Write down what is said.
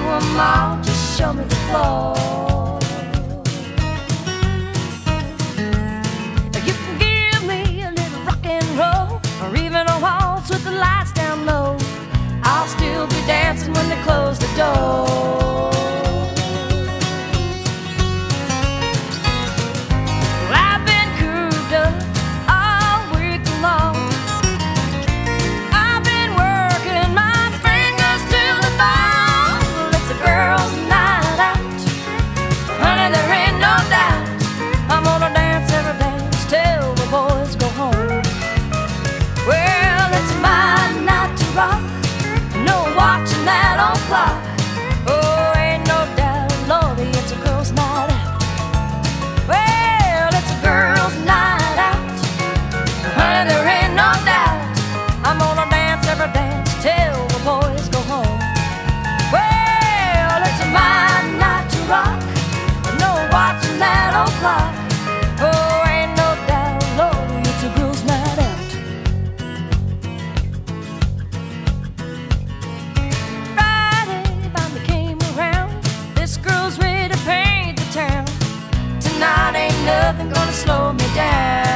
them all, just show me the floor. You can give me a little rock and roll, or even a waltz with the lights down low. I'll still be dancing when they close the door. Well, I've been cooped up all week long. I've been working my fingers till the bone. Well, it's a girl's night out, honey, there ain't no doubt. I'm gonna dance every dance till the boys go home. Well, it's my night to rock, no watching that old clock. Oh, ain't no doubt, Lordy, it's a girl's night out. Well, it's a girl's night out, honey, there ain't no doubt. I'm gonna dance every dance till the boys go home. Well, it's my night to rock, no watching that old clock. Oh, ain't no doubt, Lordy, it's a girl's night out. Friday finally came around. This girl's ready to paint the town. Tonight ain't nothing gonna slow me down.